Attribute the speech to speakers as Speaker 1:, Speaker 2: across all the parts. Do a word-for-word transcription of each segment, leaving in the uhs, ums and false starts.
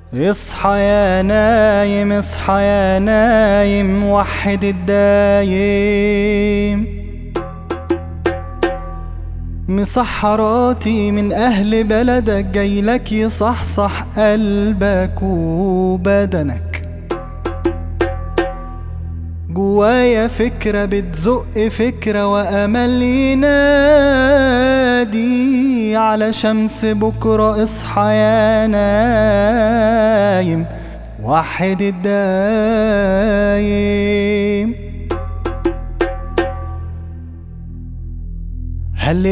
Speaker 1: اصحى يا نايم اصحى يا نايم وحد الدايم. مسحراتي من أهل بلدك جايلك يصحصح قلبك وبدنك. جوايا فكرة بتزق فكرة وأمل ينادي على شمس بكرة. اصحى يا نايم وحد الدايم. هل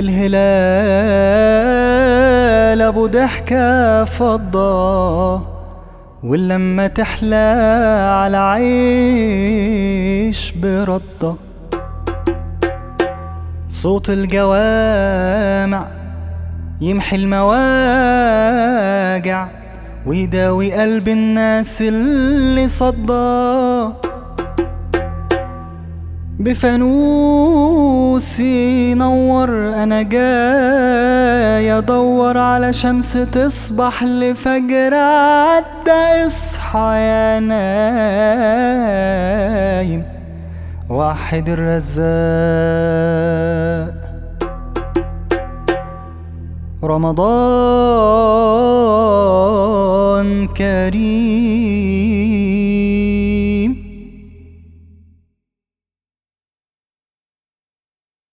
Speaker 1: الهلال ابو ضحكة فضة واللمة تحلى على عيش بردة. صوت الجوامع يمحي المواجع ويداوي قلب الناس اللي صدى. بفانوسي نور انا جاي ادور على شمس تصبح لفجر عدى. اصحى يا نايم وحد الرزاق. رمضان كريم.